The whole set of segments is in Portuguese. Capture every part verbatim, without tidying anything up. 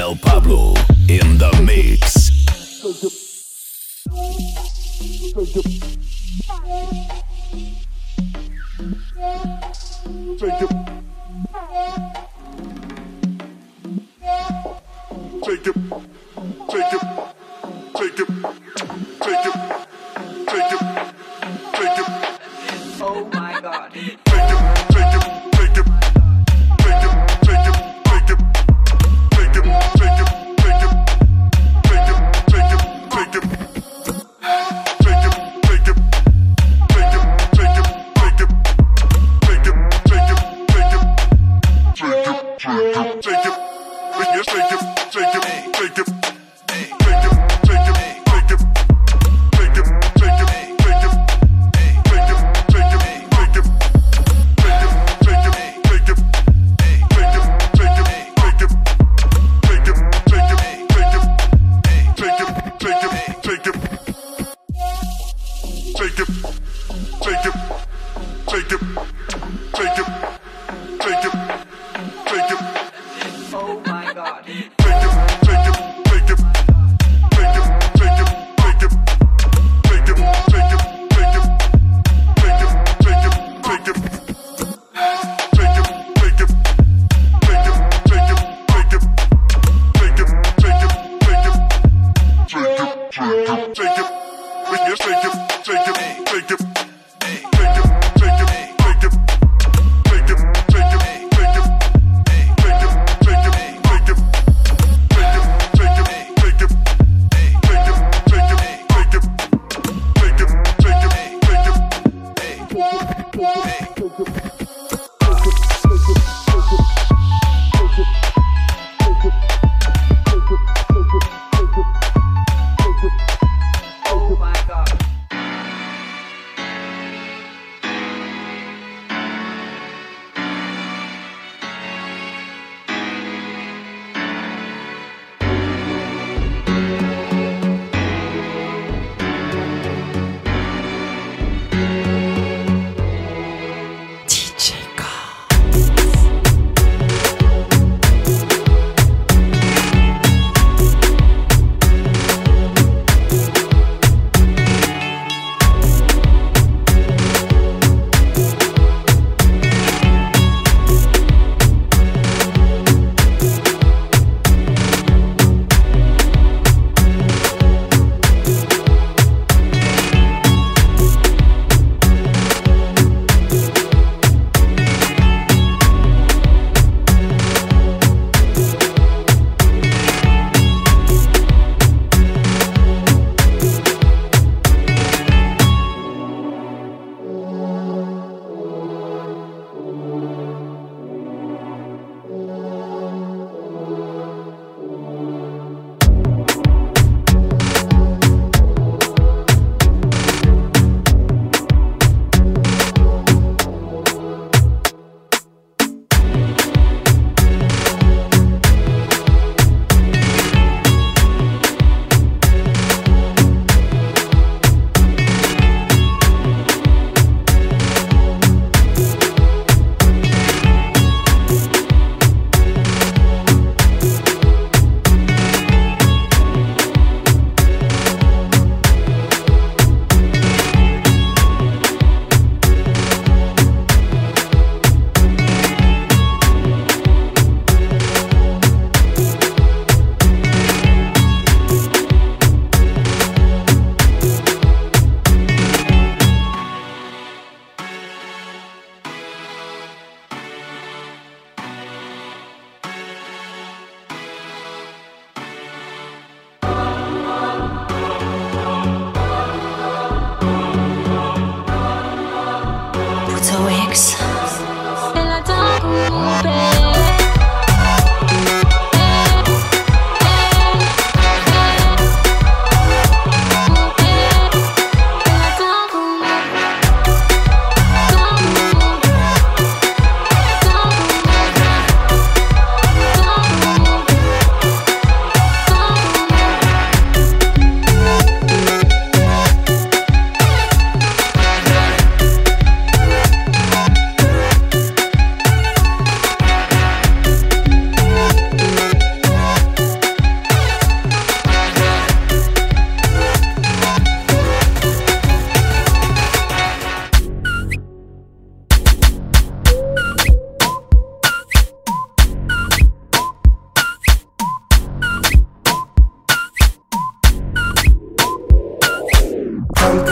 Del Pablo in the mix. Take it. Take it. Take it. Take it. Take it. Take it. Take it. Take it. Oh my God. Take it. Take it. Take it. Take it. Take it. Take it. Take it. Take it. Take it. Take it. Take it. Take it.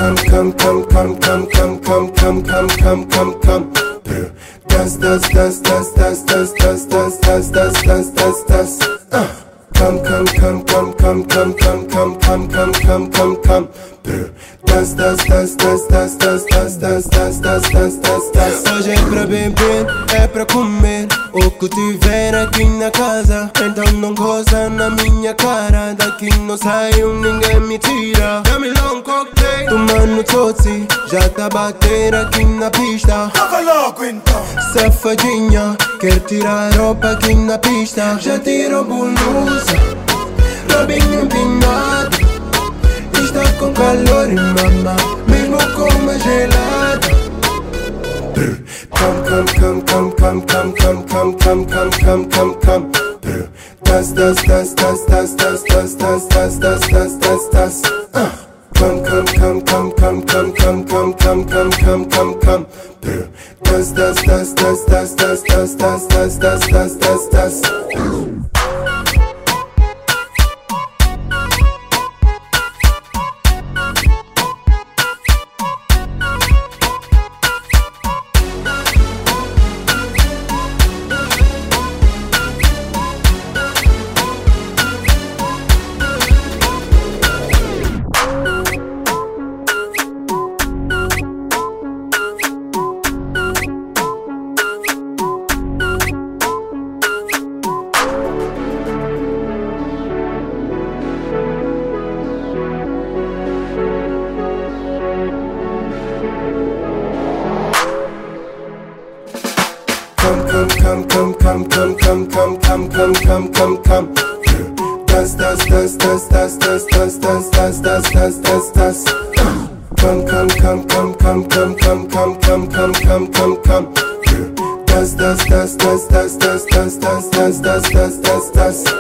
come, come, come, come, come, come, come, come, come, come, come, come. Dance, dance, dance, dance, dance, dance, dance, dance, dance, dance, dance, dance, dance. Uh. Come, come, come, come, come, come, come, come, come, come, come, come, come. Dance, dance, dance, dance, dance, dance, dance, dance, dance, dance, dance, dance, dance. Hoje é pra beber, é pra comer o que tiver aqui na casa. Então não goza na minha cara. Daqui não saio, ninguém me tira. Dá-me lá um cocktail, tomando totsi. Já tá bater aqui na pista. Toca logo então. Safadinha, quer tirar roupa aqui na pista. Já tirou blusa, Robinho empinado. Está com calor, mama, mesmo com uma gelada. Come, come, come, come, come, come, come, come, come, come, come, come, come. Dance, dance, dance, dance, dance, dance, dance, dance, dance, dance, dance, dance, dance. Come, come, come, come, come, come, come, come, come, come, come, come, come. Dance, dance, dance, dance, dance, dance, dance, dance, dance, dance, dance, dance, dance. Come, come, come, come, come, come, come, come, come, come, come. Dance, dance, dance, dance, dance, dance, dance, dance, dance, dance, dance, dance, dance. Come, come, come, come, come, come, come, come, come, come, come, come, come. Dance, dance, dance, dance, dance, dance, dance, dance, dance, dance, dance, dance, dance.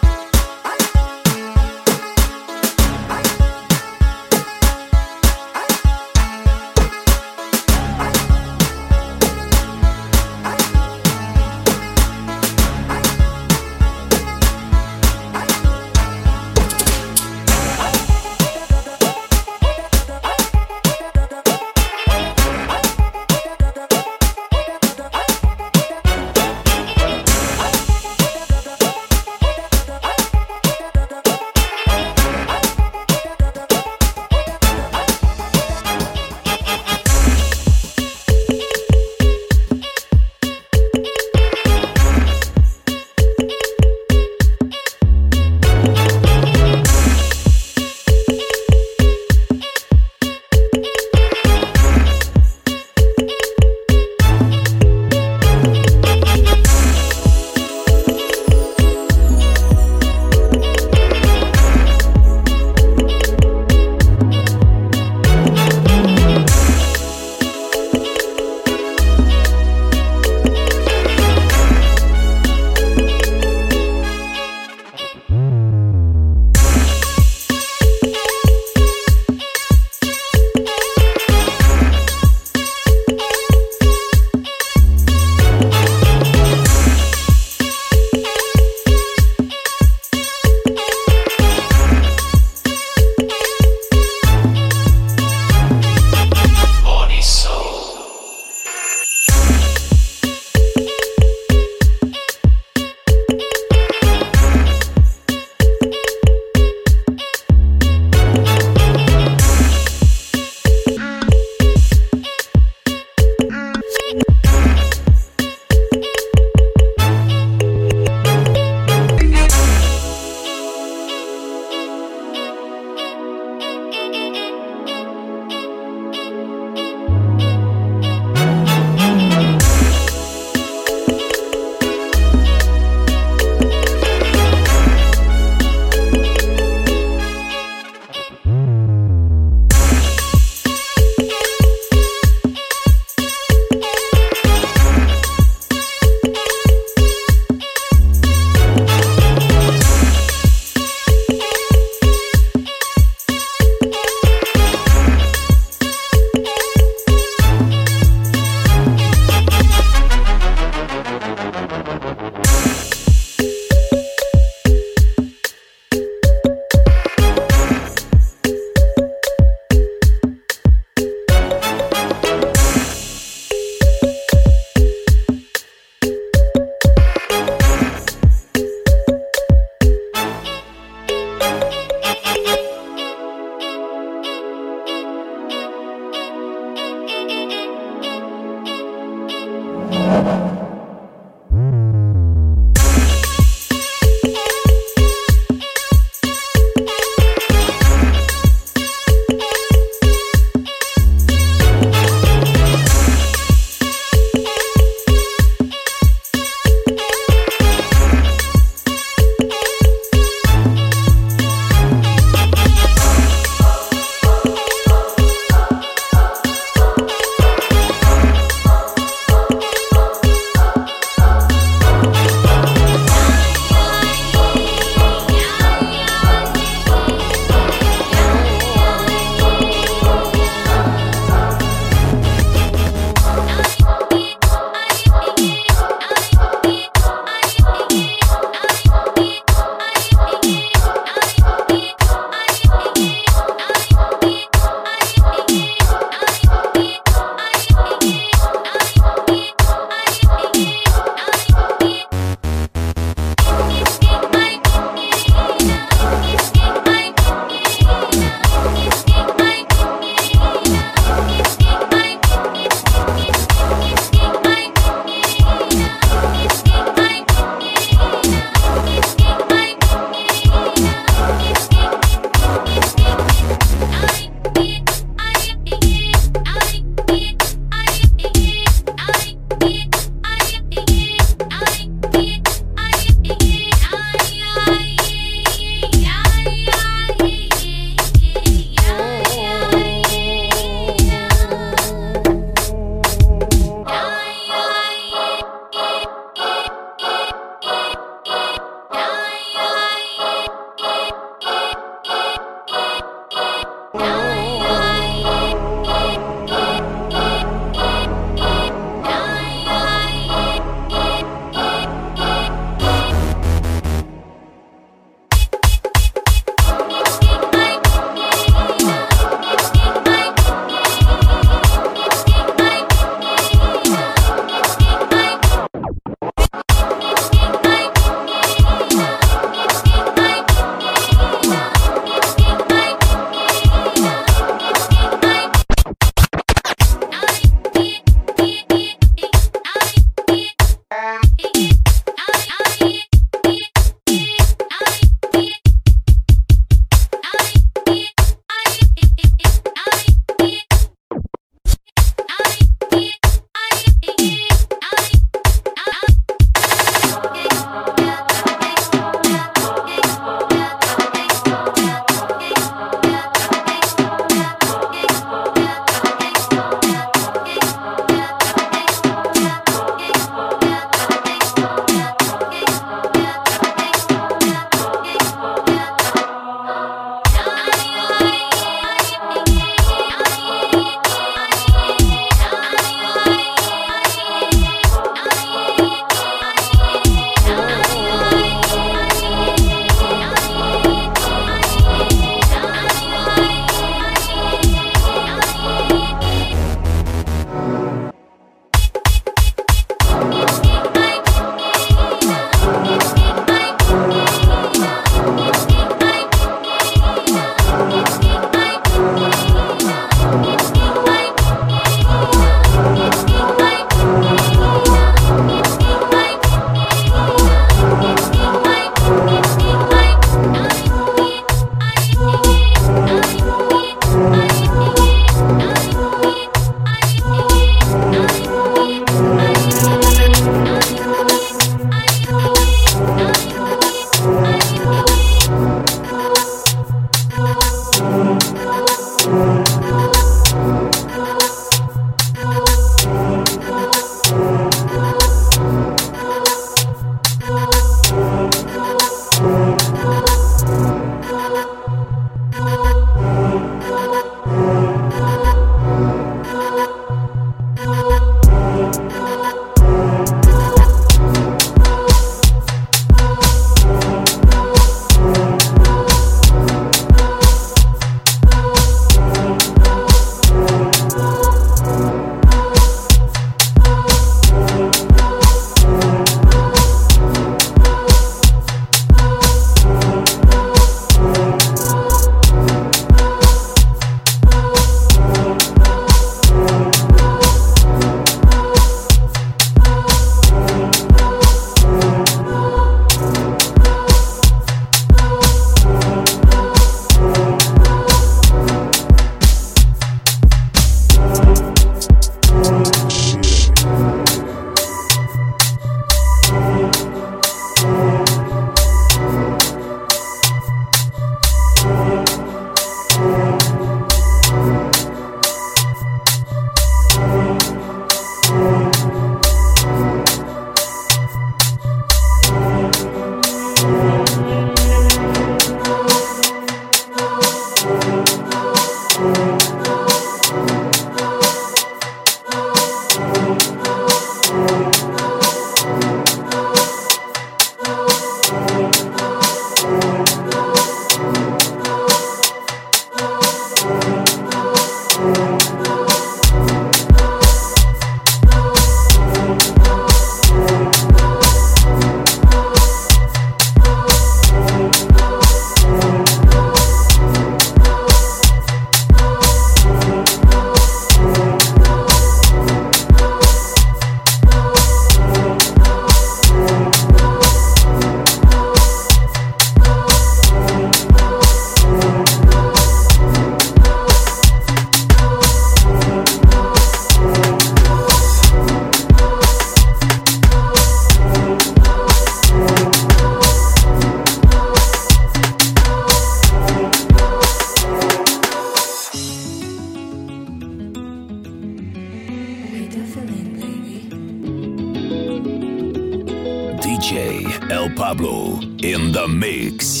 D J El Pablo in the mix.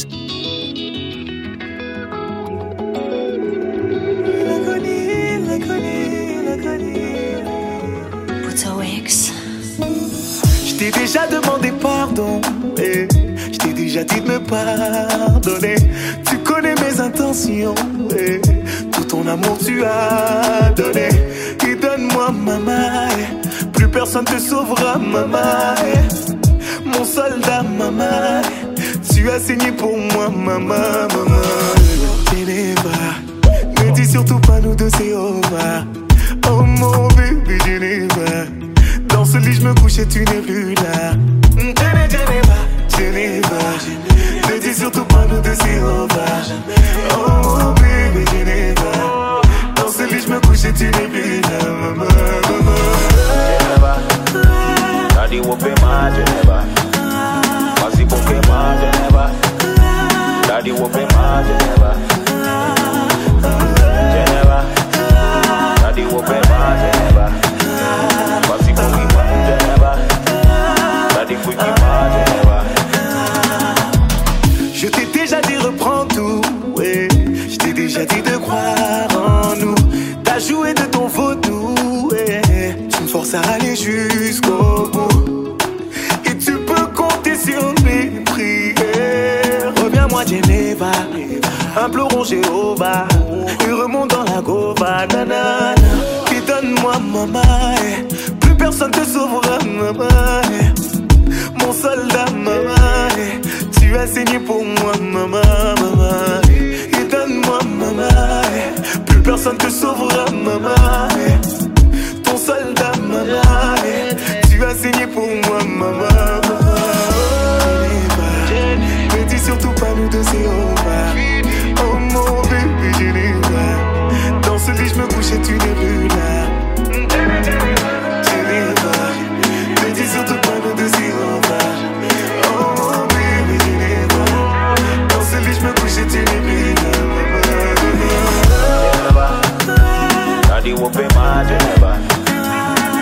Je t'ai déjà demandé pardon, eh. Je t'ai déjà dit de me pardonner. Tu connais mes intentions, eh. Tout ton amour tu as donné. Et donne-moi maman, eh. Plus personne te sauvera maman, eh. Mon soldat maman, eh. Tu as saigné pour moi maman, maman. Geneva, ne dis surtout pas nous deux c'est over. Oh mon bébé Geneva, dans ce lit je me couche et tu n'es plus là. Geneva, Geneva, ne dis surtout pas nous deux c'est over. Oh mon bébé Geneva, dans ce lit je me couche et tu n'es plus là. Maman, maman. Geneva, daddy whoopé ma Geneva. Vas-y bouquet ma Geneva. Daddy whoopé ma Geneva. Geneva, daddy whoopé ma Geneva. Vas-y bouquet ma Geneva. Daddy whoopé ma Geneva. Je t'ai déjà dit reprends tout, ouais. Je t'ai déjà dit de croire en nous. T'as joué de ton vaudou, ouais. Tu me forces à aller jusqu'au bout. Et tu peux compter sur mes prières. Reviens-moi Geneva, implorons Jéhovah. Et remonte dans la gova, nanana. Et donne-moi maman, eh. Plus personne te sauvera maman, eh. Mon soldat maman, eh. Tu as saigné pour moi maman, maman, eh. Et donne-moi maman, eh. Plus personne te sauvera maman, eh. Ton soldat maman, eh. Tu as saigné pour moi maman, maman. Ne dis surtout pas nous deux c'est over. Oh mon bébé Geneva, dans ce lit je me couche et tu n'es plus là. Geneva, ne dis surtout pas nous deux c'est over. Oh mon bébé Geneva, dans ce lit je me couche et tu n'es plus là. Geneva, daddy whoopé ma Geneva.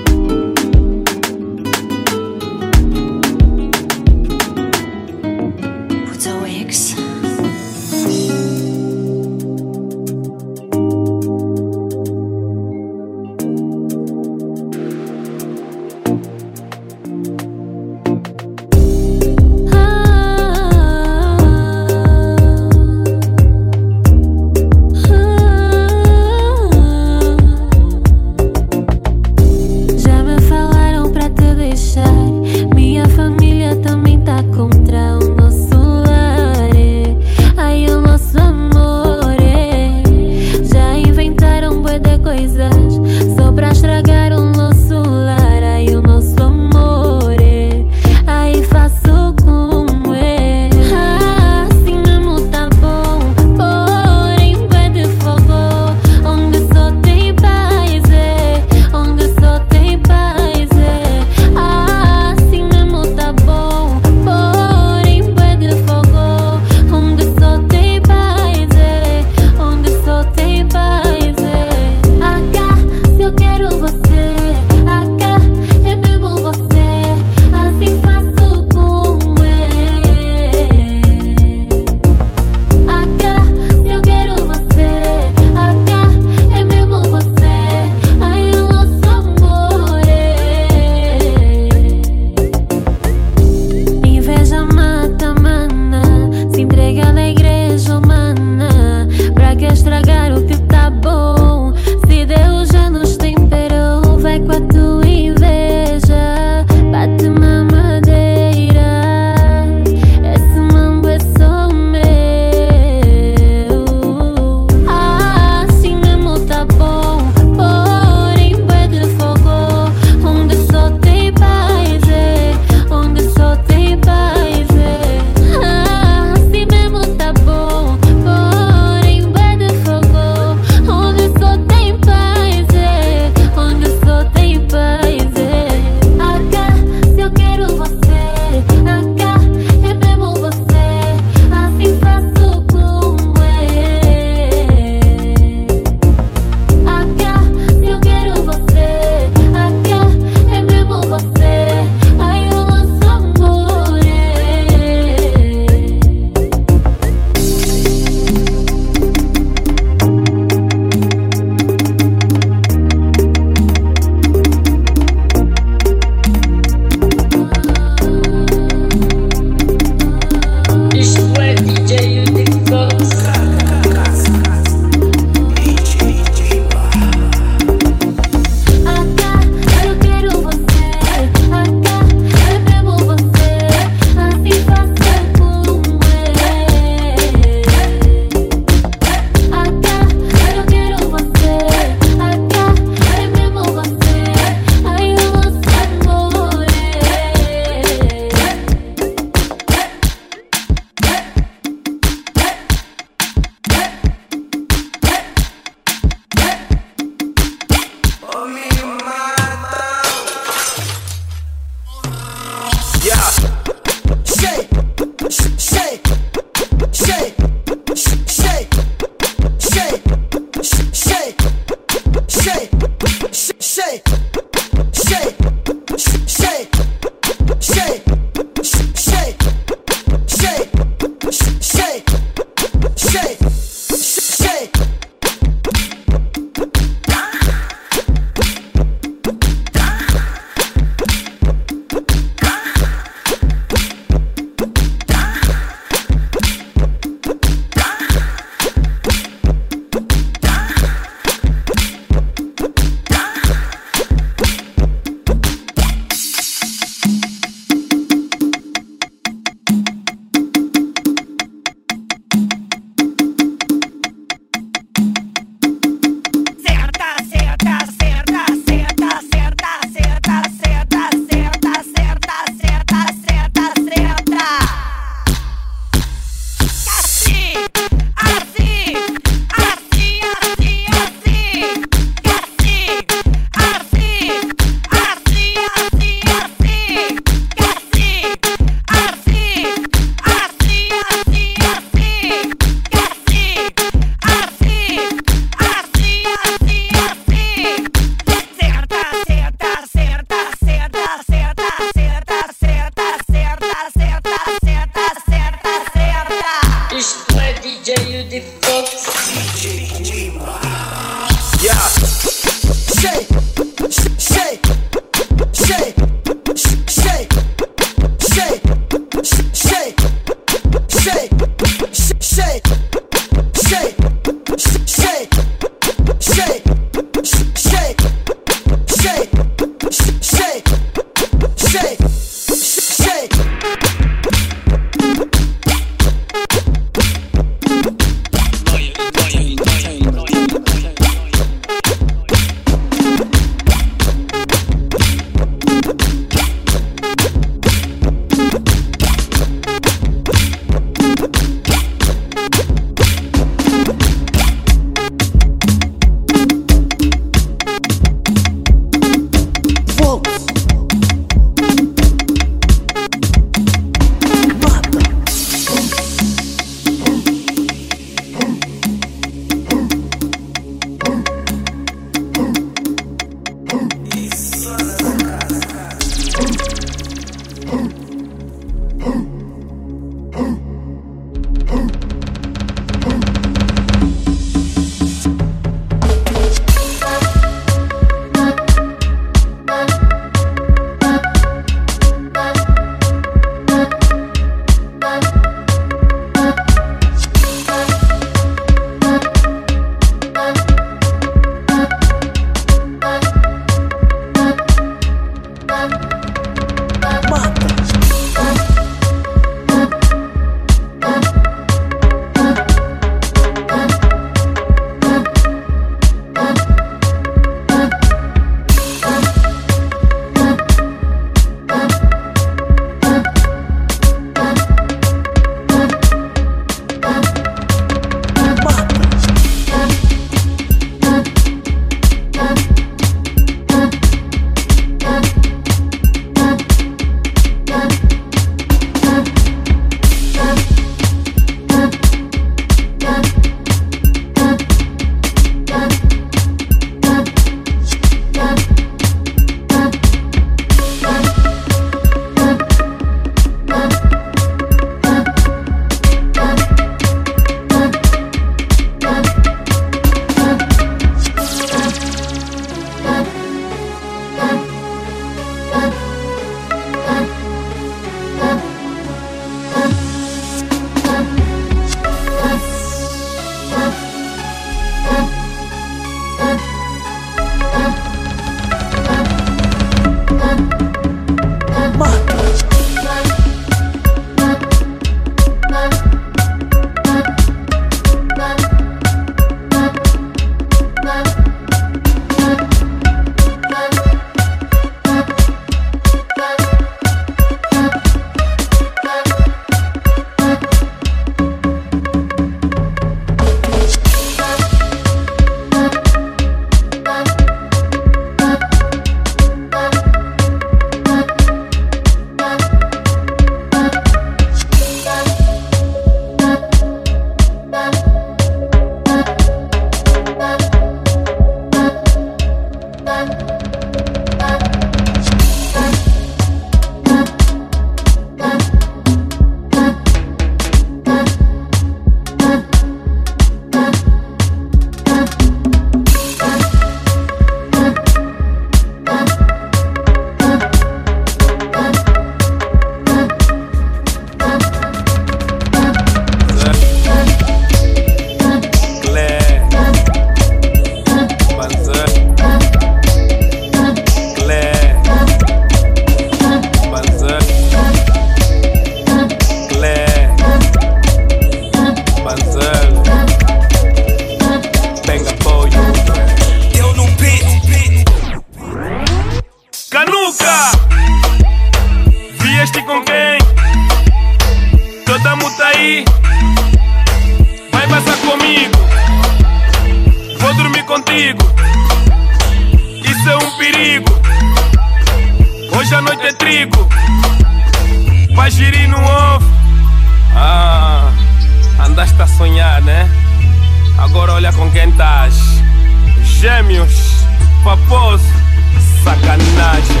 aí, vai passar comigo, vou dormir contigo, isso é um perigo. Hoje a noite é trigo, vai girir no ovo. Ah, andaste a sonhar, né? Agora olha com quem estás. Gêmeos, paposo, sacanagem.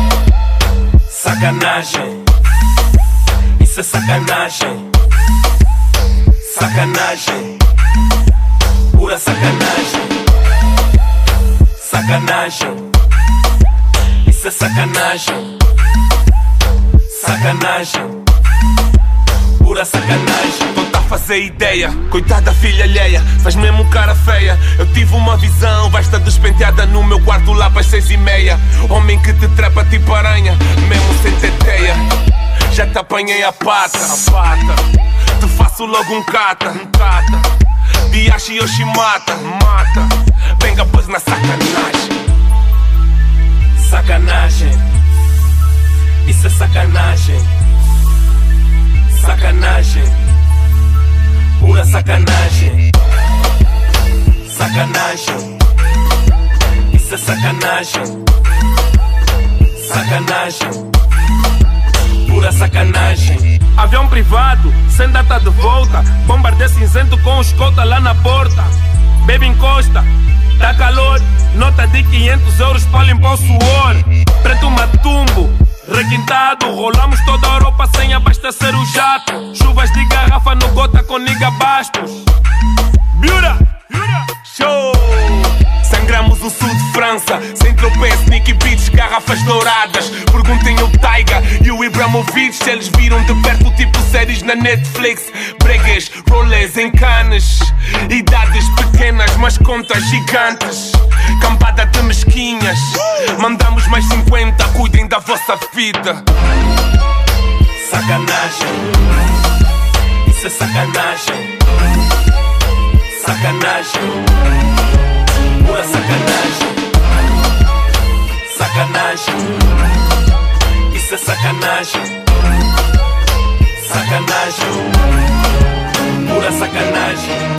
Sacanagem, isso é sacanagem. Sacanagem, pura sacanagem. Sacanagem, isso é sacanagem. Sacanagem, pura sacanagem. Não tá a fazer ideia, coitada filha alheia, faz mesmo cara feia. Eu tive uma visão, vais estar despenteada no meu quarto lá para as seis e meia. Homem que te trepa tipo aranha, mesmo sem teteia. Já te apanhei a pata, a pata. Te faço logo um cata, um cata. Diashi Yoshi mata, mata. Venga pois na sacanagem. Sacanagem, isso é sacanagem. Sacanagem, pura sacanagem. Sacanagem, isso é sacanagem. Sacanagem, pura sacanagem. Avião privado, sem data de volta. Bombardeio cinzento com escolta lá na porta. Baby encosta, tá calor. Nota de quinhentos euros pra limpar o suor. Preto matumbo, requintado. Rolamos toda a Europa sem abastecer o jato. Chuvas de garrafa no gota com niga bastos. Biura, show. Sangramos o sul de França, sem tropeço, Nicky Beats, garrafas douradas. Perguntem ao Taiga e o Ibrahimovic se eles viram de perto tipo séries na Netflix. Bregues, rolês em Cannes, idades pequenas mas contas gigantes. Cambada de mesquinhas, mandamos mais cinquenta, cuidem da vossa vida. Sacanagem, isso é sacanagem. Sacanagem, pura sacanagem. Sacanagem, isso é sacanagem. Sacanagem, pura sacanagem.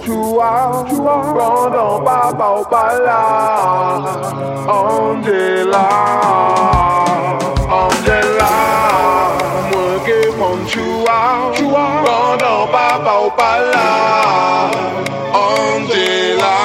chua, pendant papa au pala. Angela, Angela, moi qui prends chua, pendant papa au pala. Angela,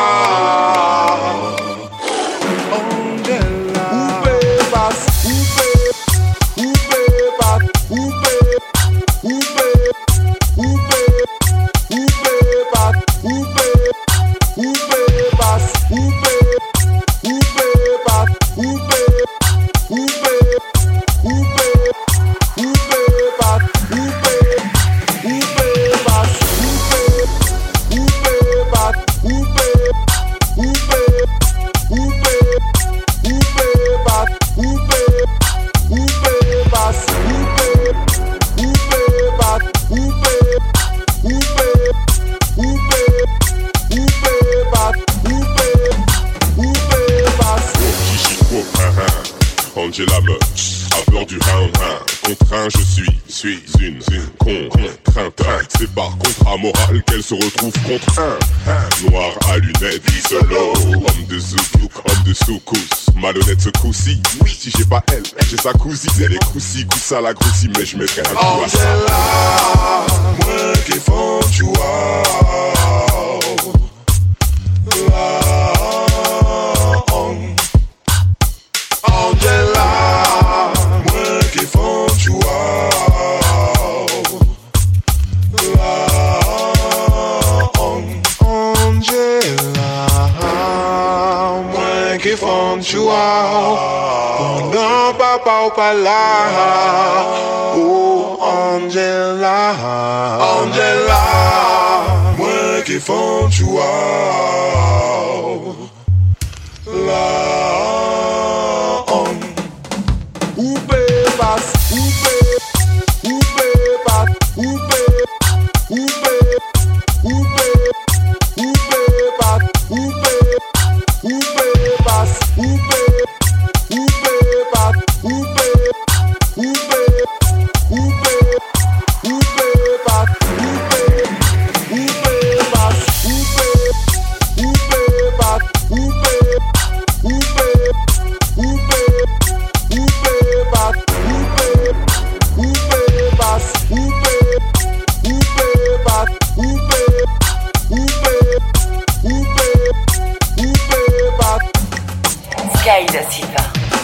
Angela, oupe passe, oupe, oupe passe, oupe, oupe, oupe, oupe passe, oupe, oupe passe, oupe, oupe passe, oupe, oupe, oupe, oupe passe, oupe, oupe passe, oupe, oupe passe, oupe, oupe, oupe, oupe passe, oupe, oupe passe, oupe, oupe passe, oupe, oupe, oupe, oupe passe, oupe, oupe passe. Chichico, hein, hein. Angela me a peur du round, hein. Contraint, je suis, suis une, une con, contrainte. C'est par contrat moral qu'elle se retrouve contre un, hein. Noir à lunettes, solo, homme de zouk, homme de soukous. Malhonnête ce coup-ci, oui, si j'ai pas elle, j'ai sa cousine. Elle est croussi, coussa la groussie, mais je mettrai un coup à ça. Angela, moi qui font tu vois. Angela, moi qui font tu vois. Angela, moi qui font tu vois. Pendant papa au pala. Oh Angela, Angela, moi qui font tu vois. La oupe passe, oupe, oupe passe, oupe, oupe, oupe, oupe passe, oupe, oupe passe, oupe, oupe passe, oupe, oupe, oupe, oupe passe, oupe, oupe passe, oupe, oupe passe, oupe, oupe, oupe, oupe passe, oupe, oupe passe, oupe, oupe passe, oupe, oupe, oupe, oupe passe. Sky da Silva.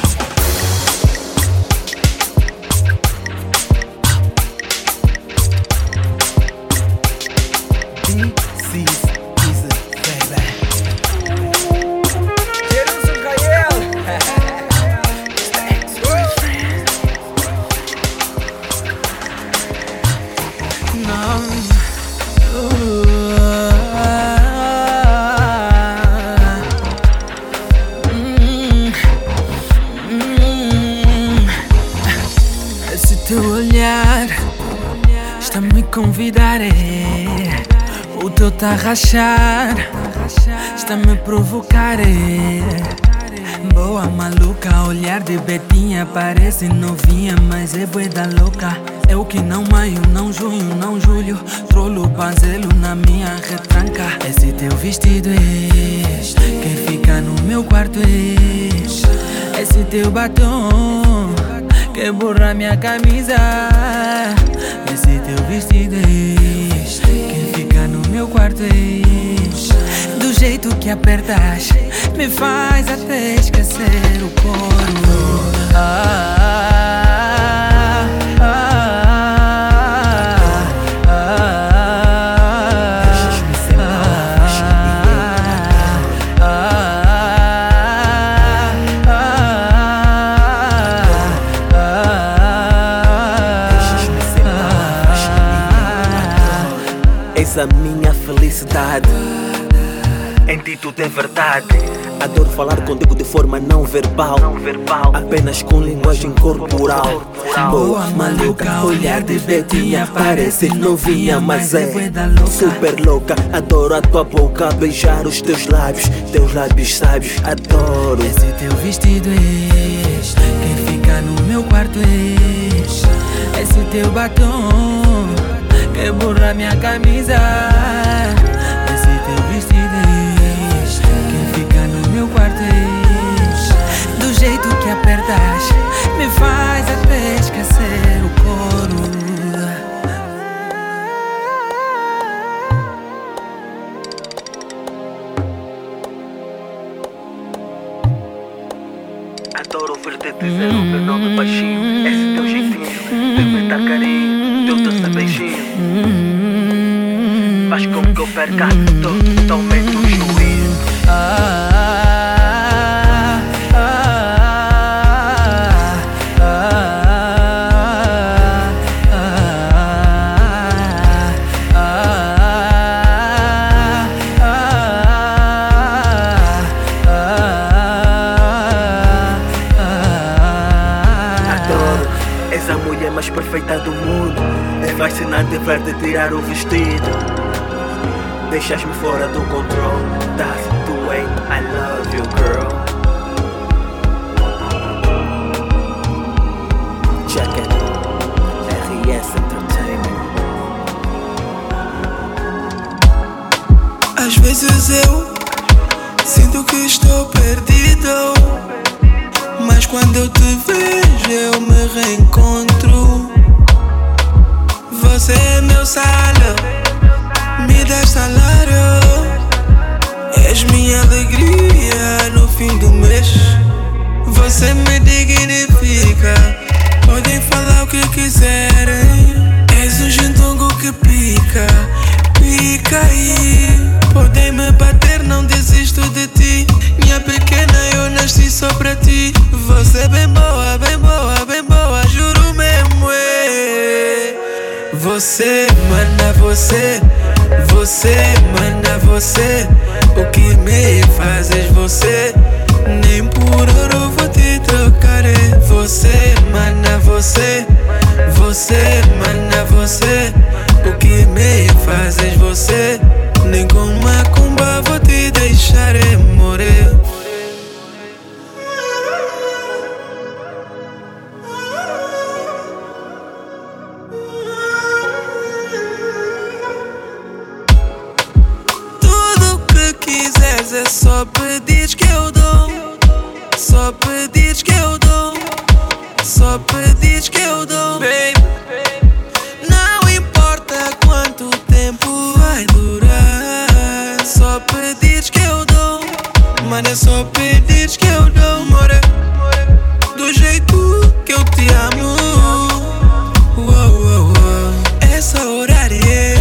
Esse teu olhar está-me a convidar, é. O teu tá a rachar, está-me a provocar, é. Boa maluca, olhar de betinha, parece novinha, mas é bué da louca. Eu que não maio, não junho, não julho, trolo banzelo na minha retranca. Esse teu vestido é quem fica no meu quarto, é. Esse teu batom que borra minha camisa. Esse teu vestido é quem fica no meu quarto, é. Do jeito que apertas me faz até esquecer o coro. Ah, ah, ah, ah, essa minha felicidade, em ti tudo é verdade. Adoro falar contigo de forma não verbal, não verbal. Apenas com linguagem corporal. Boa maluca, olhar de betinha, parece novinha, mas é super louca. Adoro a tua boca, beijar os teus lábios, teus lábios sábios, adoro. Esse teu vestido é quem fica no meu quarto, é. Esse teu batom que borra minha camisa. Esse teu perdas me faz até esquecer o coro. Adoro ver-te dizer o meu nome baixinho. Esse teu jeitinho de me dar carinho, teu doce beijinho faz com que eu perca totalmente o juízo. Ah, mais perfeita do mundo. É fascinante ver-te tirar o vestido. Deixas-me fora do controle. That's the way I love you, girl. Check it. R S Entertainment. Às vezes eu sinto que estou perdido, mas quando eu te vejo eu me reencontro. Você é meu salário, me dás salário. És minha alegria no fim do mês. Você me dignifica, podem falar o que quiserem. És um juntongo que pica, pica aí. Podem me bater, não desisto de ti. Minha pequena, eu nasci só pra ti. Você é bem boa, bem boa, bem boa, juro mesmo, é. Você, mana, você, você, mana, você. O que me fazes você, nem por ouro vou te trocar, é. Você, mana, você, você, mana, você. O que me fazes você, nem com macumba vou te deixar, é, morrer. É só pedir que eu dou, só pedir que eu dou, só pedir que eu dou, baby. Não importa quanto tempo vai durar, só pedir que eu dou, mano, é só pedir que eu dou, more. Do jeito que eu te amo, uou, uou, uou. Essa horária,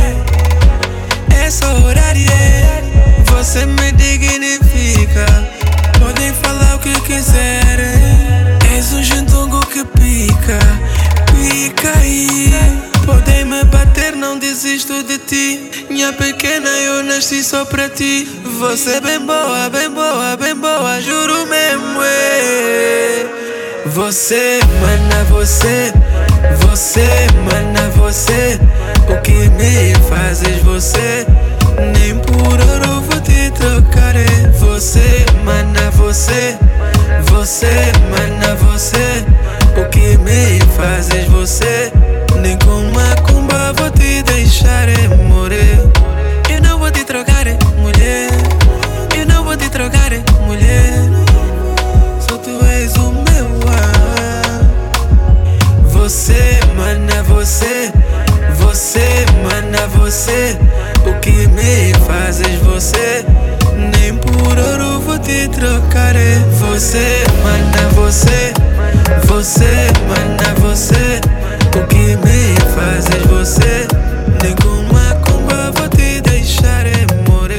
essa horária. Você me dignifica, podem falar o que quiserem. És um juntongo que pica, pica aí. Podem me bater, não desisto de ti. Minha pequena, eu nasci só pra ti. Você é bem boa, bem boa, bem boa, juro mesmo, é. Você, mana, você, você, mana, você. O que me fazes você, nem por ouro vou te trocar, é. Você, mana, você, você, mana, você. O que me fazes você, nem com macumba vou te deixar, é, morrer. Eu não vou te trocar, é, mulher. Eu não vou te trocar, é, mulher. Só tu és o meu ar. Você, mana, você, você, mana, você. O que me fazes você, nem por ouro vou te trocar, é. Você, mana, você, você, mana, você. O que me fazes você, nem com macumba vou te deixar, é, morrer.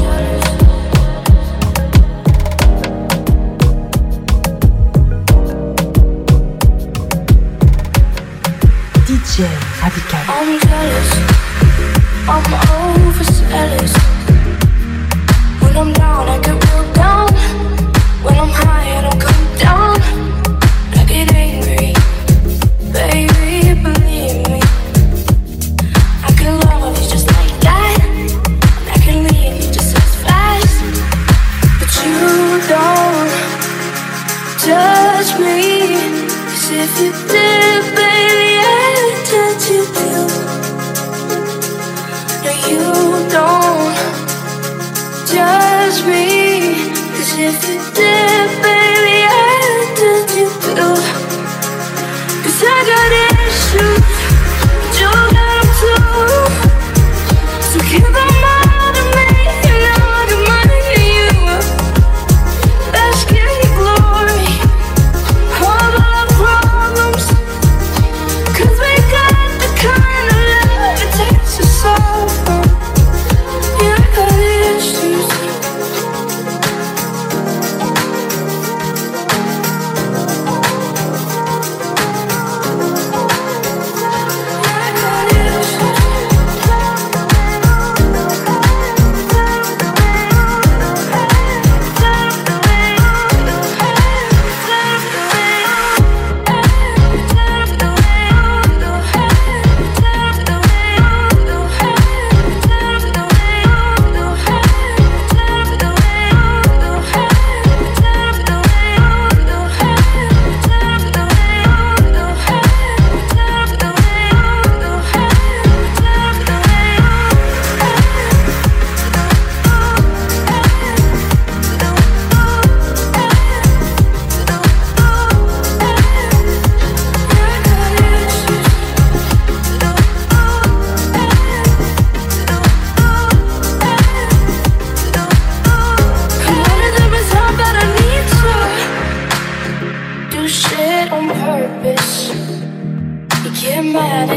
D J Radical. I'm jealous, I'm overzealous. When I'm down, I get real down. When I'm high, I don't come down. I get angry, baby, believe me. I can love you just like that, and I can leave you just as fast. But you don't judge me, 'cause if you did, baby, I'd judge you too. No, you don't judge me, 'cause if you did, baby, I'd judge you too.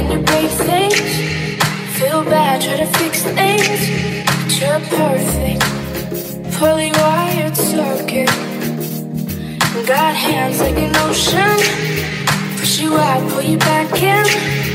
when you break things. Feel bad, try to fix things, but you're perfect. Fully wired circuit. Got hands like an ocean. Push you out, pull you back in.